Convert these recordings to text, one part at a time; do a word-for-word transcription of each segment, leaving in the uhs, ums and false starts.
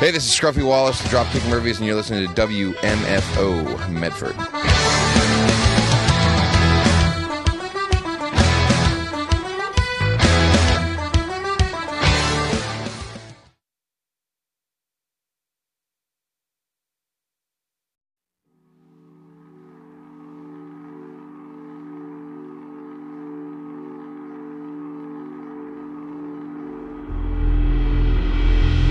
Hey, this is Scruffy Wallace, the Dropkick Murphys, and you're listening to W M F O Medford.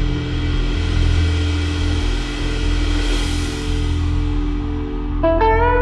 Thank you.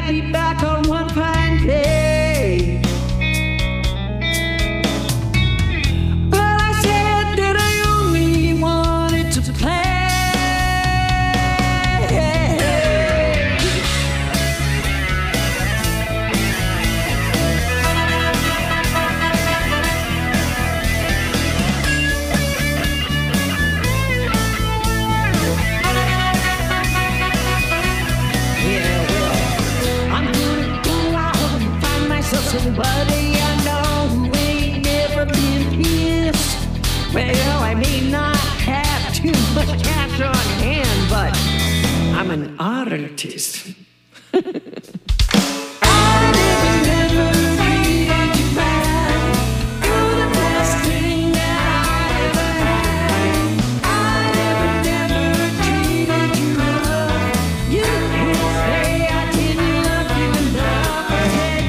I'd be back on one fine day. But I said that I only wanted to play. Somebody I know who ain't never been kissed. Well, I may not have too much cash on hand, but I'm an artist. I never, never treated you bad. You're the best thing that I ever had. I never, never treated you rough. You can't say I didn't love you enough. I said,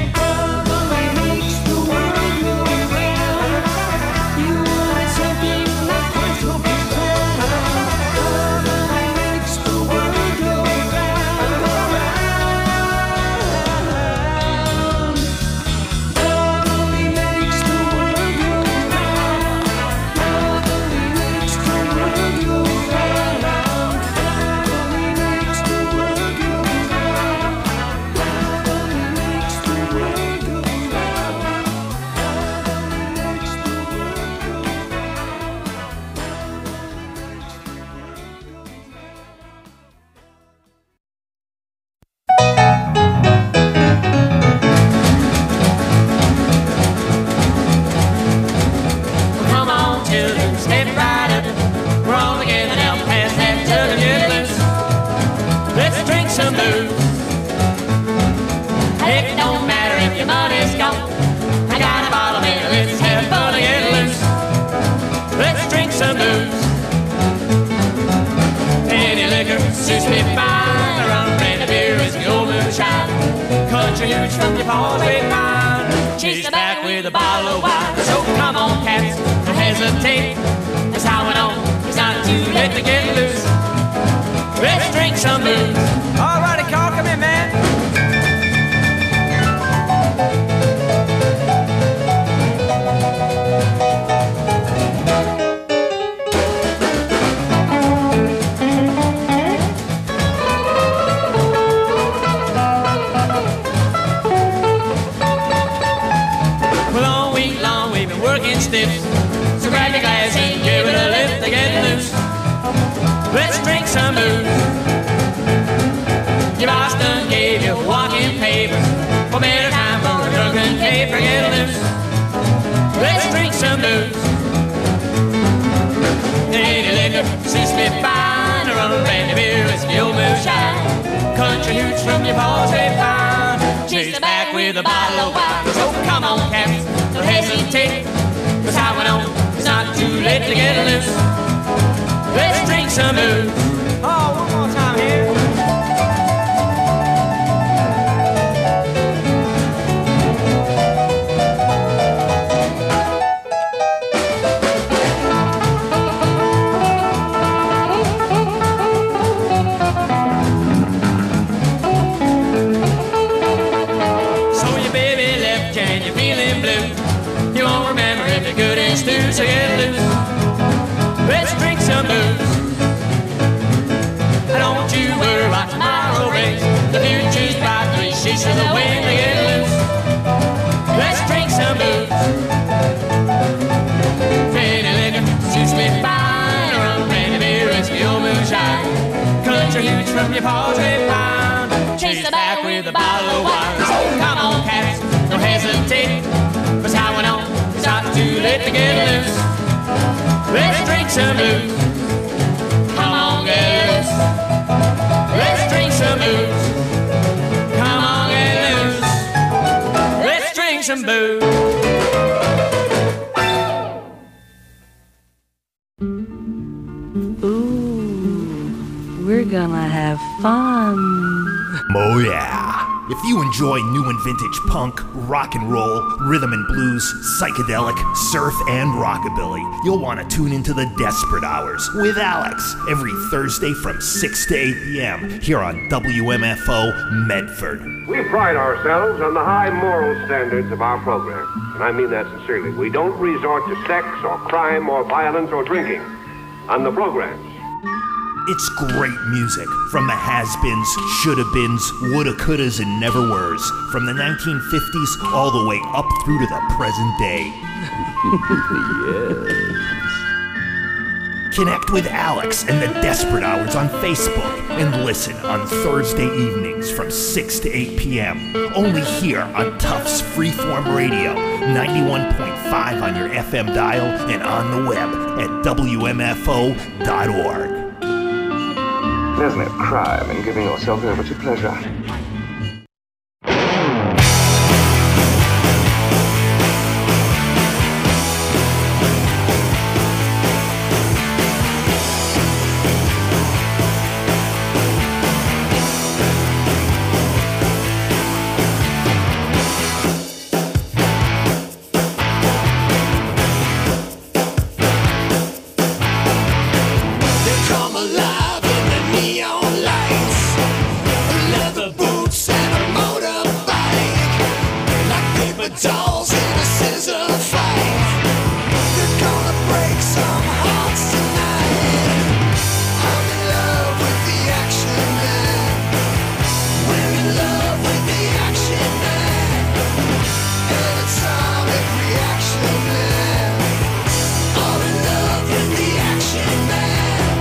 huge from your paws way fine. Chase the back with a bottle of wine. So come on, cats, don't hesitate. That's how it on. It's not too late to get loose. Let's drink some booze. All righty, Carl, come in, man. So grab your glass and give it a lift to get loose. Let's drink some booze. Your boss done gave you walking papers. For better time for a drunken caper, get loose. Let's drink some booze. Any liquor suits me fine. A rum, brandy, beer, whiskey, old moonshine. Country hooch from your paws, they fine. Chase the back with a bottle of wine. So come on, cats, don't hesitate. That's how it on. It's not too late to get loose. Let's drink some booze. Oh, one more time here. So your baby left you and you're feeling blue. You won't remember if you're good and stew, so get loose. Let's drink some booze. Don't you worry about tomorrow brings. The future's bright, three sheets of the wind to get loose. Let's drink some booze. Any liquor suits me fine. Rum, brandy, beer, whiskey, old moonshine. Country hooch from your paws, they fine. Chase the back with a bottle of wine. So come on, cats, don't hesitate. Cause how it on, it's not too late to get loose. Let's drink some booze. Come on, get loose. Let's drink some booze. Come on, get loose. Let's drink some booze. Ooh, we're gonna have fun. Oh yeah. If you enjoy new and vintage punk, rock and roll, rhythm and blues, psychedelic, surf, and rockabilly, you'll want to tune into the Desperate Hours with Alex every Thursday from six to eight p.m. here on W M F O Medford. We pride ourselves on the high moral standards of our program, and I mean that sincerely. We don't resort to sex or crime or violence or drinking on the programs. It's great music from the has-beens, shoulda-beens, woulda, couldas, and never-weres, from the nineteen fifties all the way up through to the present day. Yes. Connect with Alex and the Desperate Hours on Facebook and listen on Thursday evenings from six to eight p.m. only here on Tufts Freeform Radio, ninety-one point five on your F M dial and on the web at W M F O dot org. There's no crime in giving yourself over to pleasure. Dolls in a scissor fight. They're gonna break some hearts tonight. I'm in love with the action man. We're in love with the action man. And it's atomic reaction man. I'm in love with the action man.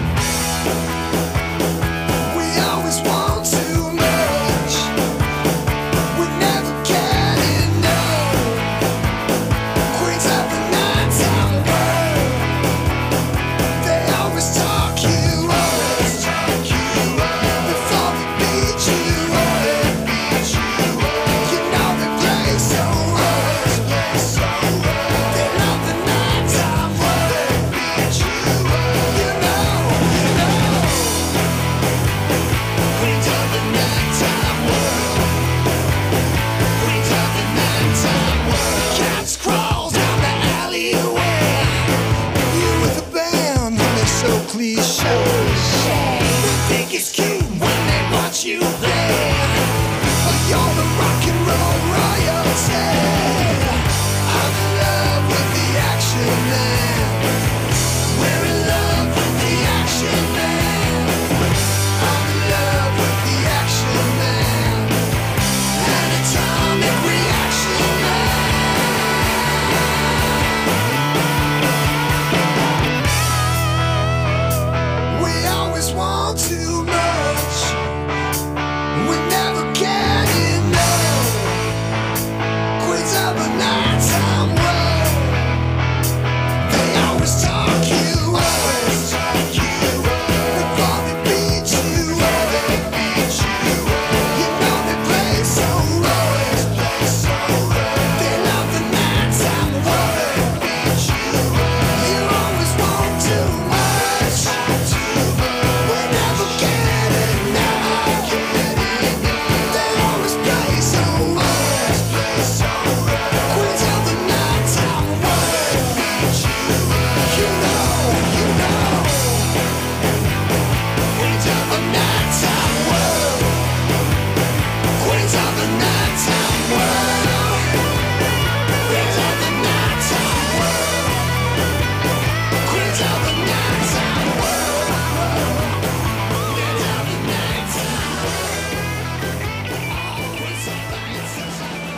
We always want too much. We never can. You play. You're the rock and roll royalty. I'm in love with the action man. We're in love with the action man. I'm in love with the action man. An atomic reaction man. We always want too much. We never get enough. Queens of the nighttime world. They always talk you up. Before they beat you up. You know they play so rough. They love the nighttime world. You always want too much. We never get enough. They always play so rough. Queens of the nighttime world. You know, you know. Queens of the nighttime world. Queens of the nighttime world. Queens of the nighttime world. Queens of the nighttime world. Queens of the nighttime world. Queens of the nighttime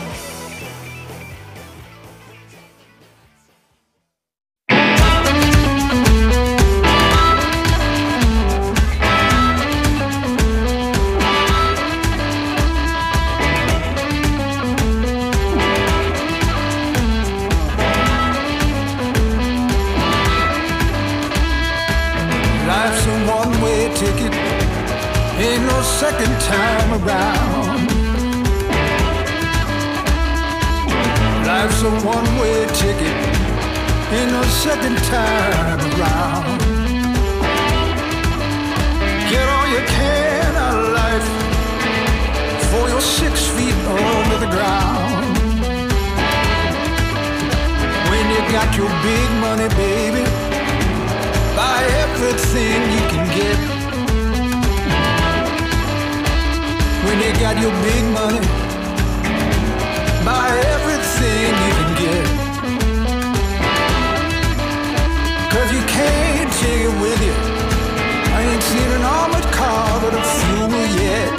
Life's a one-way ticket, ain't no second time around. Life's a one-way ticket, ain't no second time around. Get all you can out of life before your six feet under the ground. When you got your big money, baby, buy everything you can get. When you got your big money, buy everything you can get. 'Cause you can't take it with you. I ain't seen an armored car but a funeral yet.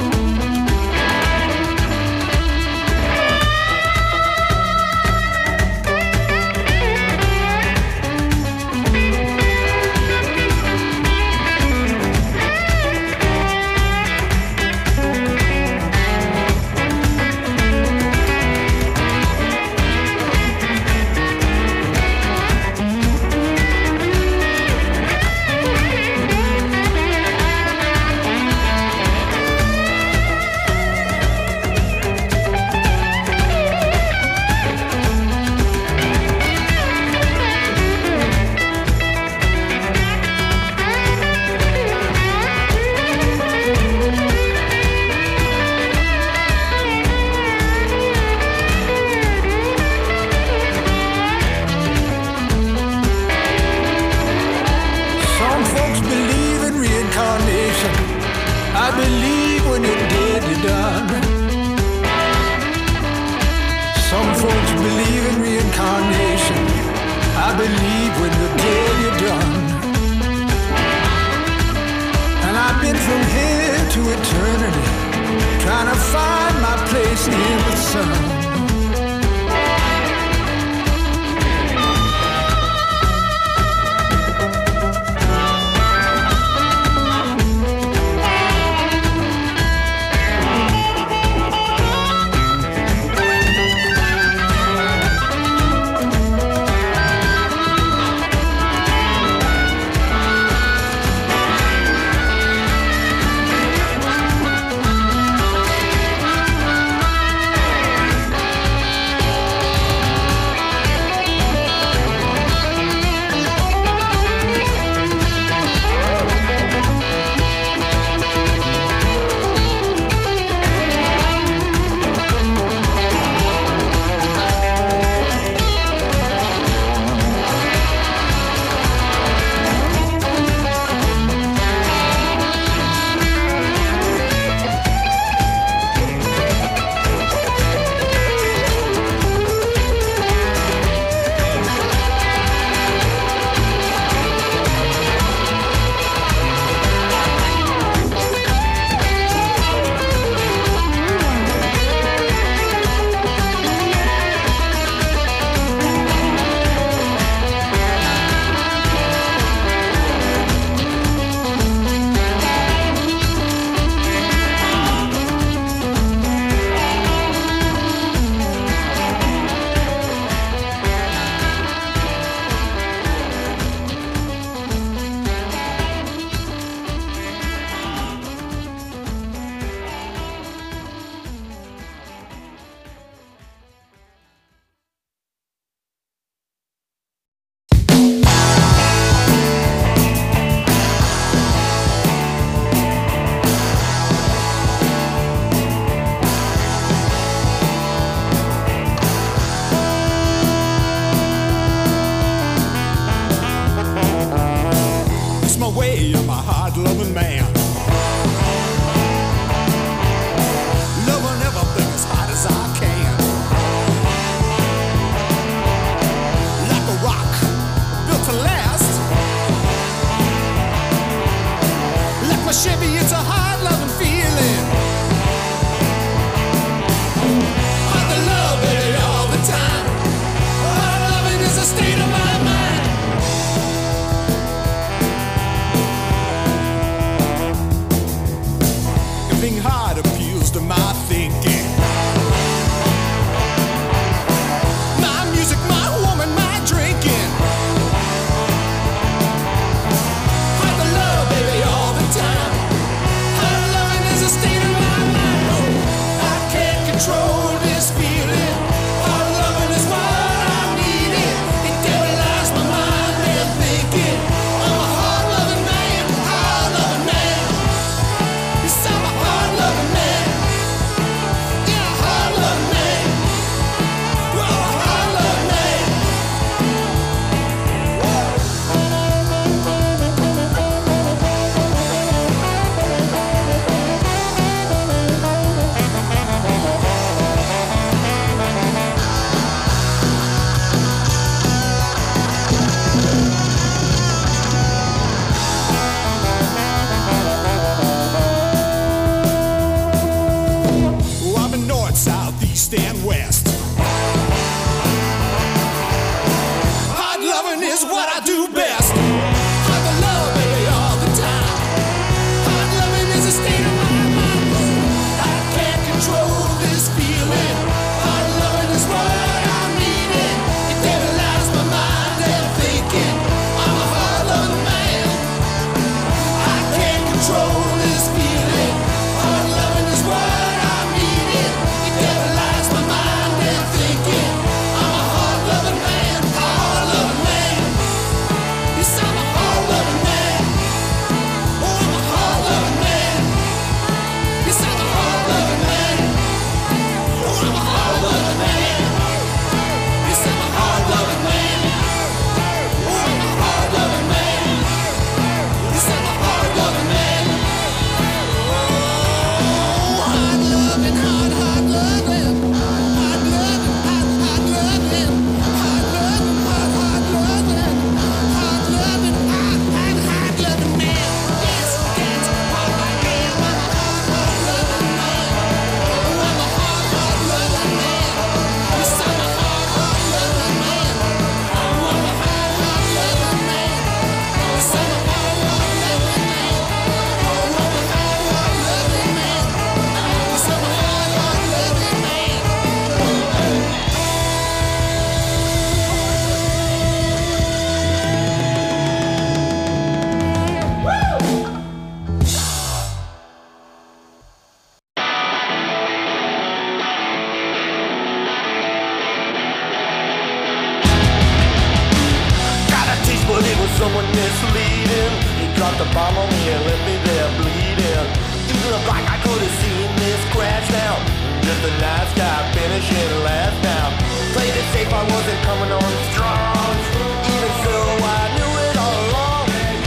I believe when you're dead, you're done. Some folks believe in reincarnation. I believe when you're dead, you're done. And I've been from here to eternity, trying to find my place in the sun. someone misleading. He dropped a bomb on me and left me there bleeding. It looked like I could have seen this crash now. Just a nice guy finishing last now. Played it safe, I wasn't coming on strong. Even so, I knew it all along.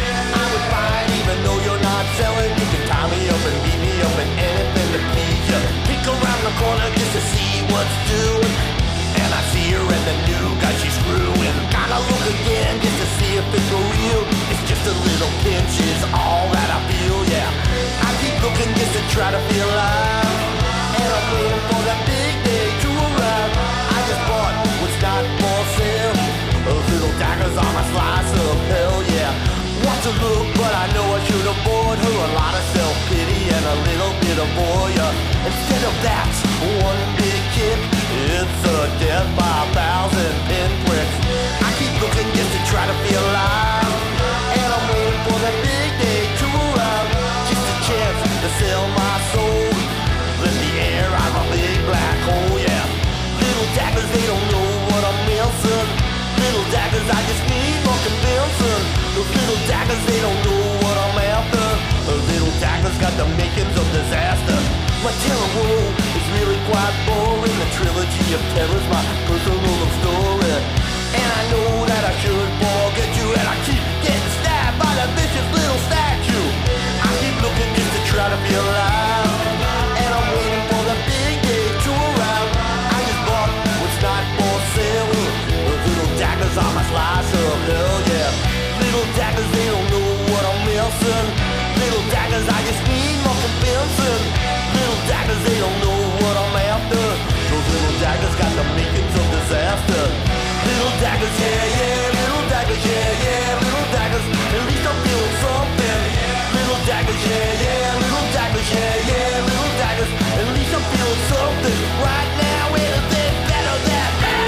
I would fight even though you're not selling. You can tie me up and beat me up and anything to please you. Pick around the corner just to see what's doing. And I see her and the new guy she's screwing. Gotta look again just to see if it's for real. It's just a little pinch is all that I feel, yeah. I keep looking just to try to feel alive. And I'm waiting for that big day to arrive. I just bought what's not for sale. Those little daggers on my slice of hell, yeah. Want to look, but I know I should have bought her a lot of self-pity and a little bit of voyeur. Instead of that, one big kick, it's a death by a thousand pinpricks. I keep looking just to try to feel alive. And I'm waiting for that big day to arrive. Just a chance to sell my soul. Let the air out of my big black hole, yeah. Little daggers, they don't know what I'm missing. Little daggers, I just need more convincing. Those little daggers, they don't know what I'm after. Those little daggers got the makings of disaster. My terror world is really quite boring. The trilogy of terror's my personal love story. And I know that I should forget you, and I keep getting stabbed by that vicious little statue. I keep looking just to try to feel alive. And I'm waiting for the big day to arrive. I just bought what's not for sale. Those little daggers on my slice of hell, yeah. Little daggers, they don't know what I'm missing. Little daggers, I just need more convincing. Little daggers, they don't know what I'm after. Those little daggers got the makings of disaster. Little daggers, yeah, yeah. Little daggers, yeah, yeah. Little daggers, at least I'm feeling something. Little daggers, yeah, yeah. Little daggers, yeah, yeah. Little daggers, at least I'm feeling something. Right now, anything better than that.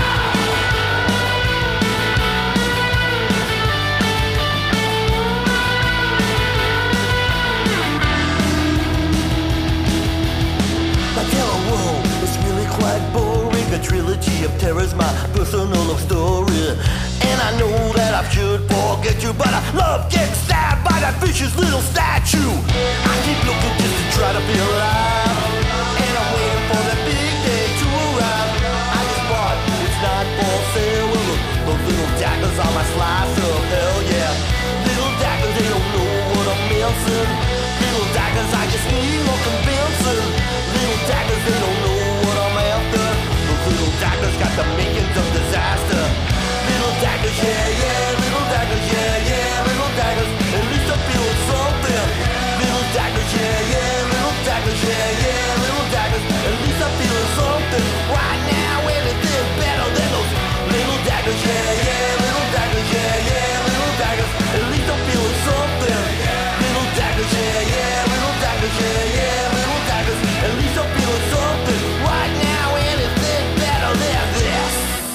My terror world is really quite boring. The trilogy of terror's my personal love story. And I know that I should forget you, but I love getting stabbed by that vicious little statue. I keep looking just to try to feel alive. And I'm waiting for that big day to arrive. I just bought it's not for sale. Those little daggers on my slice of hell, yeah. Little daggers, they don't know what I'm missing. Little daggers, I just need more convincing. Little daggers, they don't know what I'm after. Those little daggers got the makings of disaster. Little daggers, yeah, yeah. Little daggers, yeah, yeah. Little daggers, at least I'm feeling something. Little daggers, yeah, yeah. Little daggers, yeah, yeah. Little daggers, at least I'm feeling something. Right now, anything better than those little daggers, yeah, yeah. Little daggers, yeah, yeah. Little daggers, at least I'm feeling something. Little daggers, yeah, yeah. Little daggers, yeah, yeah. Little daggers, at least I'm feeling something. Right now, anything better than this.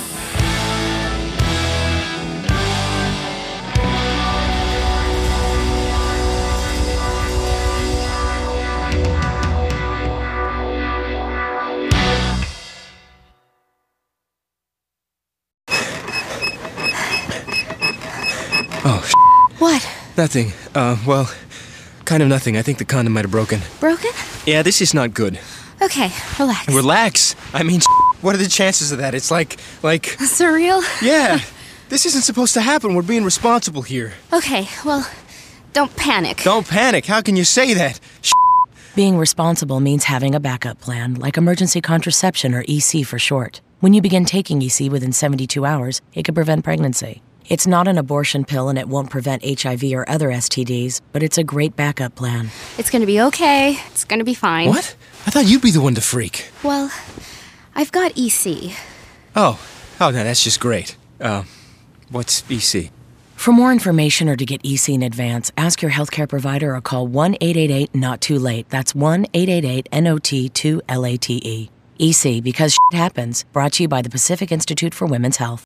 Oh, sh**. What? Nothing. Uh, well, kind of nothing. I think the condom might have broken. Broken? Yeah, this is not good. Okay, relax. Relax? I mean, sh**, what are the chances of that? It's like, like... Surreal? Yeah. This isn't supposed to happen. We're being responsible here. Okay, well, don't panic. Don't panic. How can you say that? Sh**. Being responsible means having a backup plan, like emergency contraception or E C for short. When you begin taking E C within seventy-two hours, it can prevent pregnancy. It's not an abortion pill and it won't prevent H I V or other S T Ds, but it's a great backup plan. It's gonna be okay. It's gonna be fine. What? I thought you'd be the one to freak. Well, I've got E C. Oh. Oh, no, that's just great. Uh, what's E C? For more information or to get E C in advance, ask your healthcare provider or call one eight eight eight not too late. That's one eight eight eight N O T two L A T E. E C, because shit happens, brought to you by the Pacific Institute for Women's Health.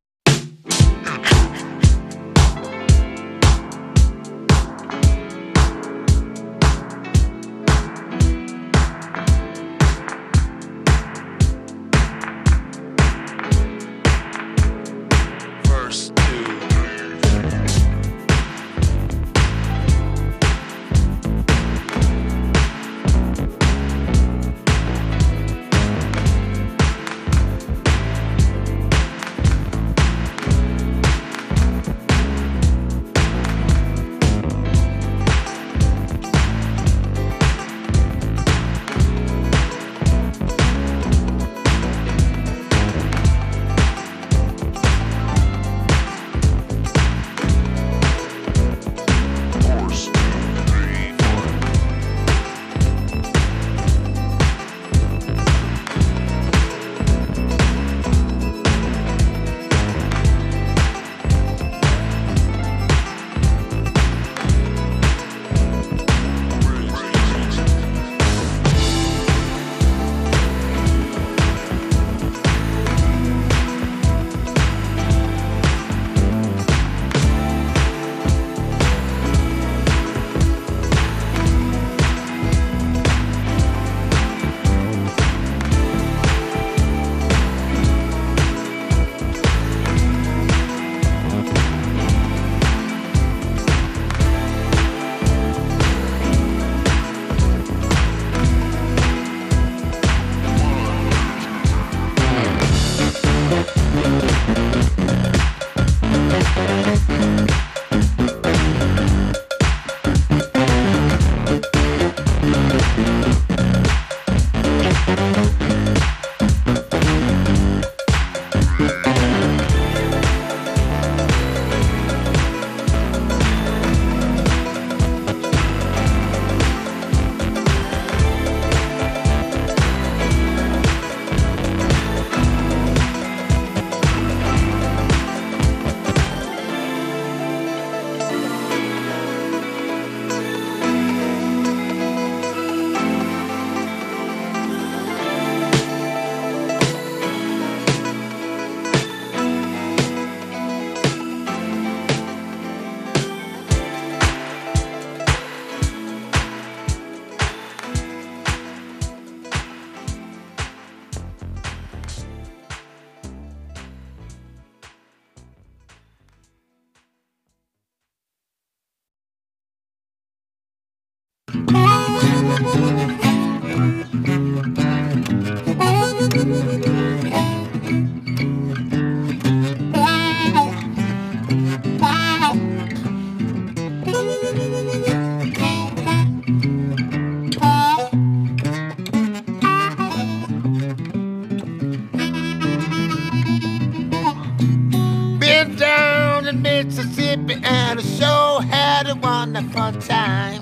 down in Mississippi and I sure had a wonderful time.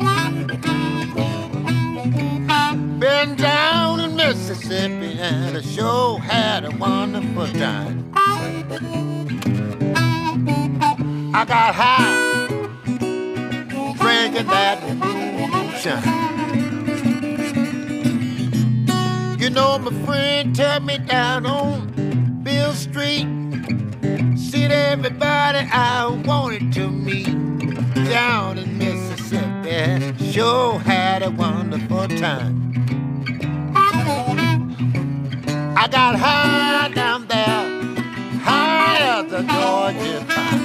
Been down in Mississippi and I sure had a wonderful time. I got high drinking that moonshine. You know my friend took me down on Bill Street. Seen everybody I wanted to meet down in Mississippi. Sure had a wonderful time. I got high down there, high as the Georgia pine.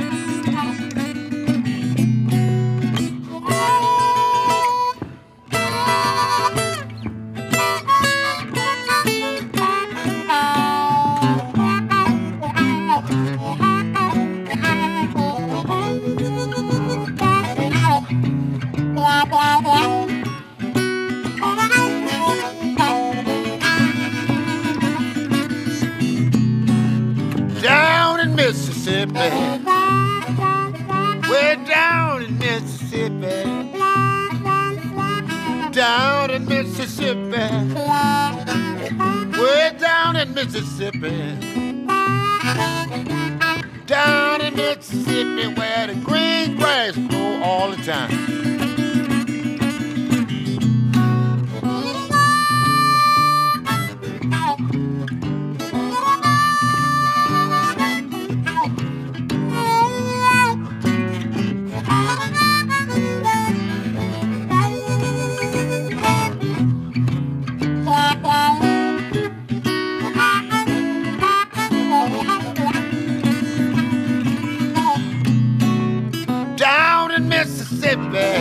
Down in Mississippi, way down in Mississippi, down in Mississippi, way down in Mississippi, down in Mississippi where the green grass grow all the time. Down in Mississippi,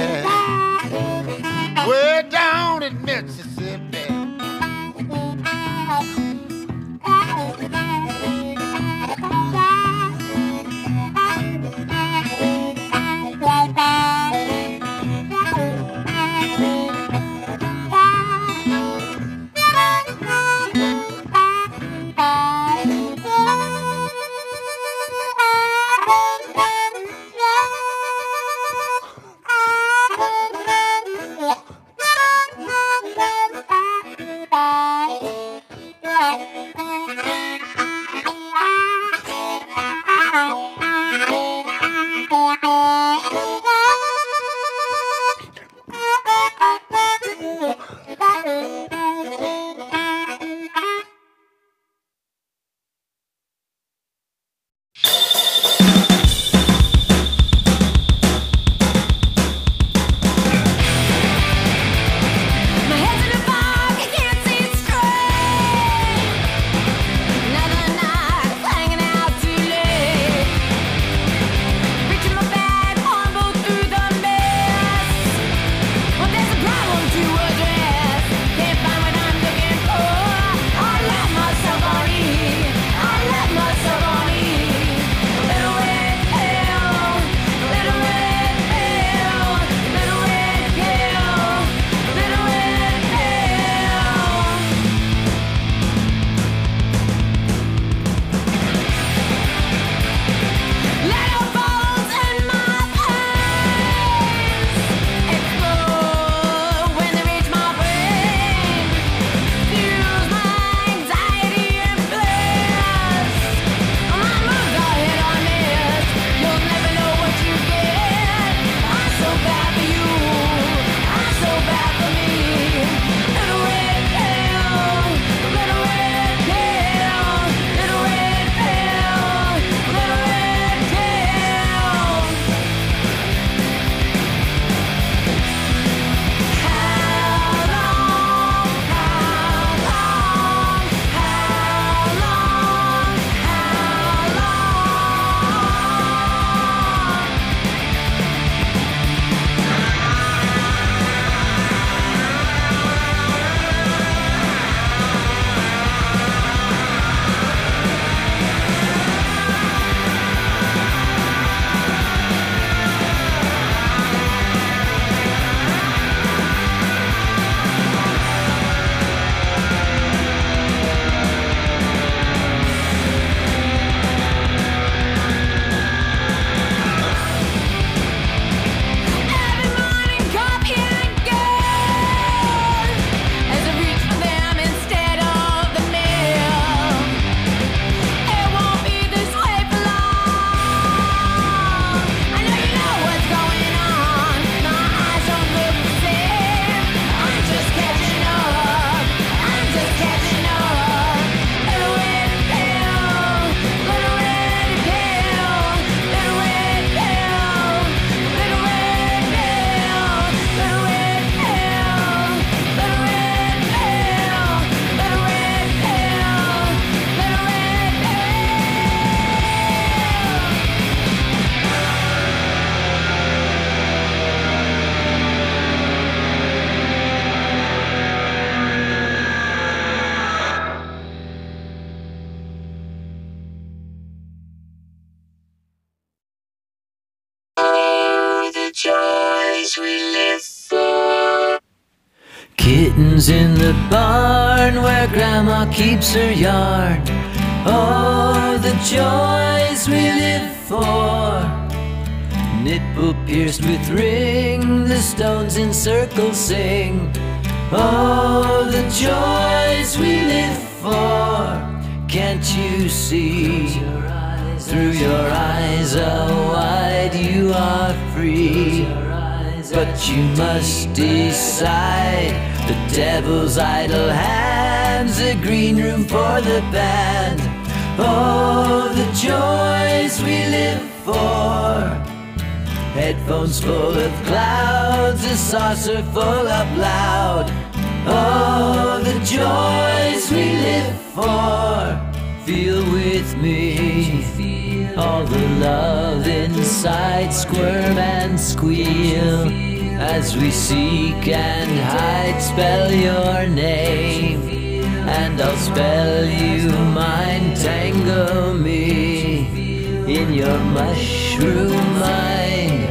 Kittens in the barn where Grandma keeps her yarn. Oh, the joys we live for. Nipple pierced with ring, the stones in circles sing. Oh, the joys we live for. Can't you see? Through your eyes, oh, wide you are free. But you must decide. The devil's idle hands, a green room for the band. Oh, the joys we live for. Headphones full of clouds, a saucer full up loud. Oh, the joys we live for. Feel with me all the love inside, squirm and squeal. As we seek and hide, spell your name, and I'll spell you mine. Tangle me in your mushroom mind.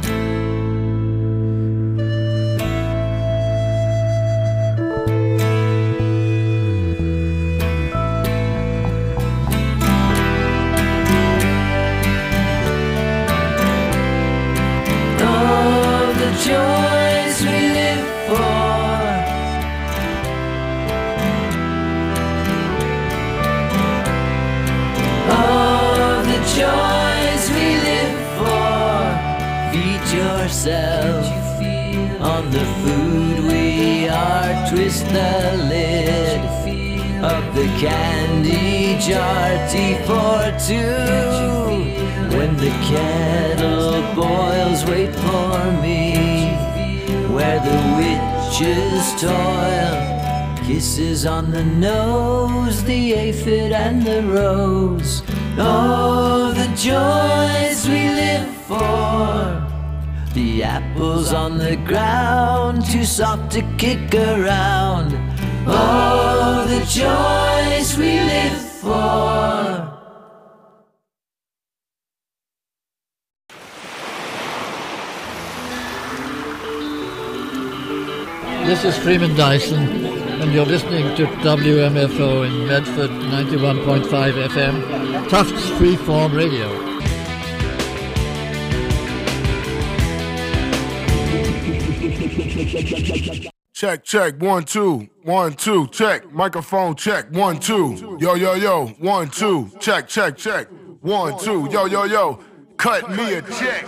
Joys we live for. Oh, the joys we live for. Feed yourself on the food we are. Twist the lid of the candy jar. Tea for two. When the kettle boils, wait for me. Where the witches toil, kisses on the nose, the aphid and the rose. Oh, the joys we live for. The apples on the ground, too soft to kick around. Oh, the joys we live for. This is Freeman Dyson, and you're listening to W M F O in Medford, ninety-one point five F M, Tufts Freeform Radio. Check, check, one, two, one, two, check, microphone check, one, two, yo, yo, yo, one, two, check, check, check, one, two, yo, yo, yo, cut me a check.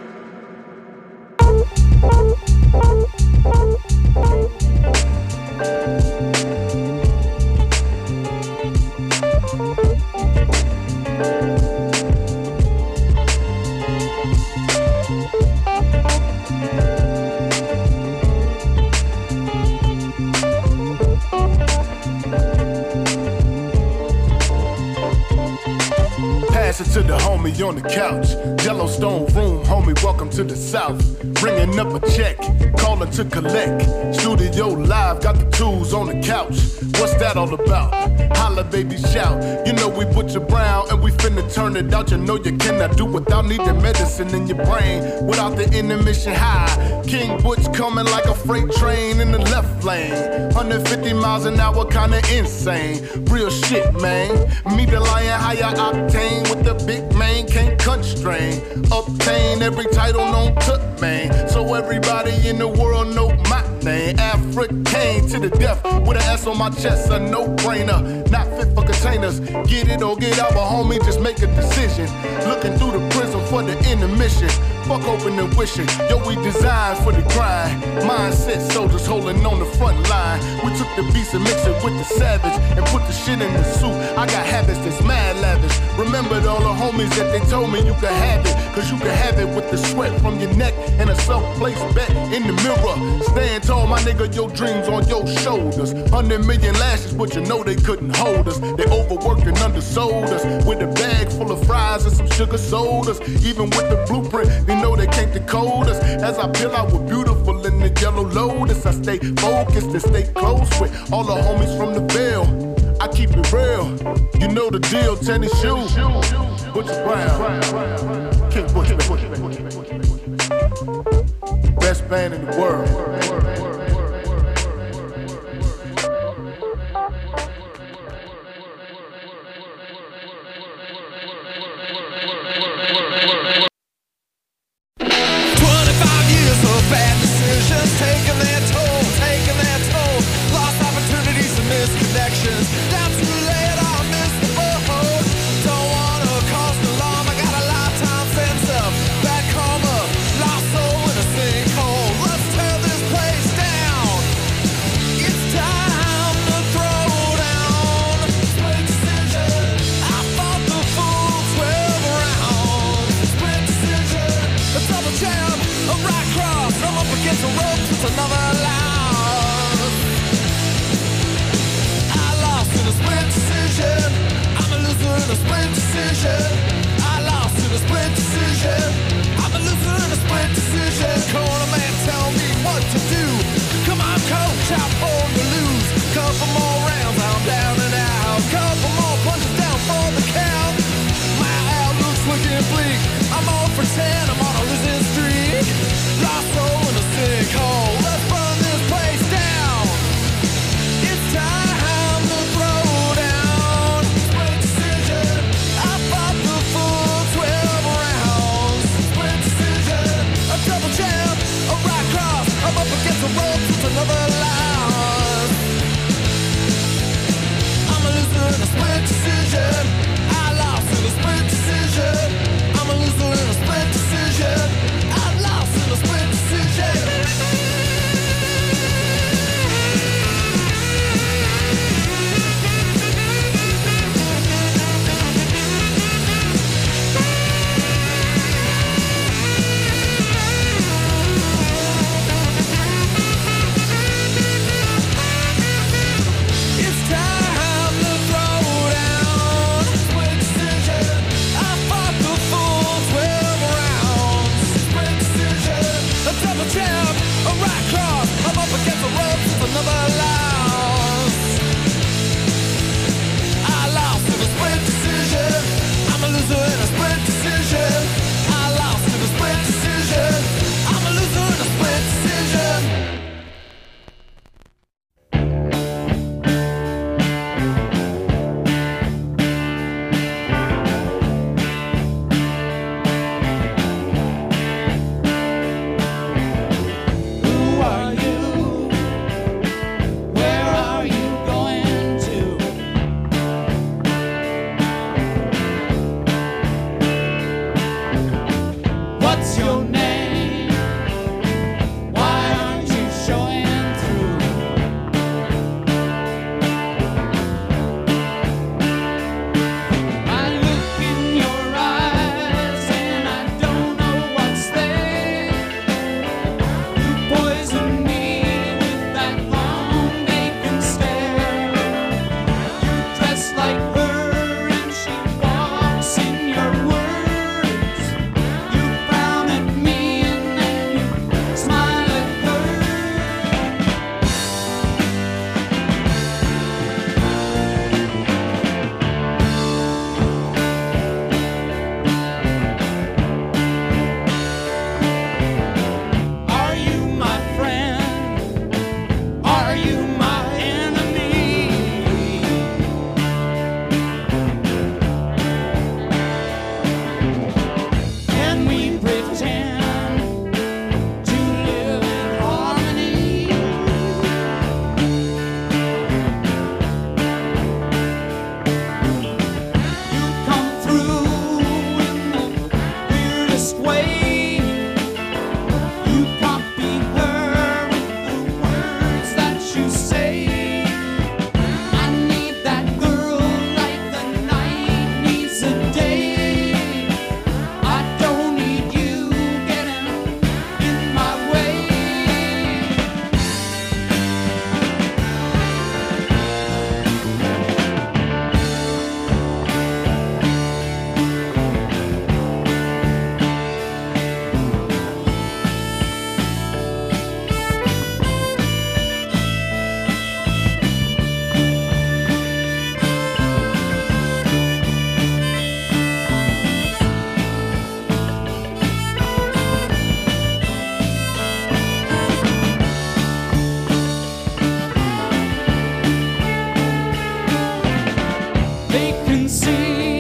Pass it to the homie on the couch. Yellowstone room, homie, welcome to the South. Bringing up a check, calling to collect. Studio live, got the tools on the couch. What's that all about? Holla, baby, shout. You know we Butcher Brown and we finna turn it out. You know you cannot do without needing medicine in your brain. Without the intermission high. King Butch coming like a freight train in the left lane. one hundred fifty miles an hour, kinda insane. Real shit, man. Me the lion, higher octane with the big man, can't constrain. Obtain every title known to man. So everybody in the world know my name. African to the death with an S on my chest, a no-brainer. Not fit for containers. Get it or get out, but homie, just make a decision. Looking through the prism for the intermission. Fuck open and wishing. Yo, we designed for the grind. Mindset soldiers holding on the front line. We took the beast and mixed it with the savage and put the shit in the soup. I got habits that's mad lavish. Remembered all the homies that they told me you could have it. Cause you could have it with the sweat from your neck and a self-placed bet in the mirror. Stand tall, my nigga, your dreams on your shoulders. Hundred million lashes, but you know they couldn't hold us. They overworked and undersold us. With a bag full of fries and some sugar sodas. Even with the blueprint, they know they can't decode us. As I peel out with beautiful in the yellow lotus, I stay focused and stay close with all the homies from the Ville. I keep it real, you know the deal. Tennis shoes, Butcher Brown, King Butcher, best band in the world. Down too late, I'll miss the boat. Don't wanna cause an alarm. I got a lifetime fence up, bad karma, lost soul in a sinkhole. Let's tear this place down. It's time to throw down. Split decision. I fought the full twelve rounds. Split decision. A double jab, a right cross. I'm up against the ropes. It's another loss. I lost in a split decision. I'm a loser in a split decision. I lost in a split decision. I'm a loser in a split decision. Corner man, tell me what to do. Come on, coach, I'm born to lose. Couple more rounds, I'm down and out. Couple more punches down for the count. My outlook's looking bleak. I'm on for ten, I'm on a losing streak. Lost soul in a sinkhole. Let's burn this place down. It's time to throw down. Split decision. I fought the full twelve rounds. Split decision. A double jab, a right cross. I'm up against the ropes. It's another loss. I'm a loser in a split decision. I lost in a split decision. I'm a loser in a split decision. I lost in a split decision. It's time to throw down. Split decision. I fought the full twelve rounds. Split decision. A double jab, a right cross. I'm up against the ropes. It's another loss. I lost in a split decision. I'm a loser in a split decision. I lost in a split decision. I'm a loser in a split decision. Who are you? Where are you going to? What's your name? Why aren't you showing through? I look in your eyes and I don't know what's there. You poison me with that long vacant stare. You dress like her and she walks in your words. You frown at me and then you smile at her. Are you my friend? Are you my enemy? Can we pretend to live in harmony? You come through in the weirdest way. You copy her with the words that you say. I need that girl like the night needs a day. I don't need you getting in my way. They can see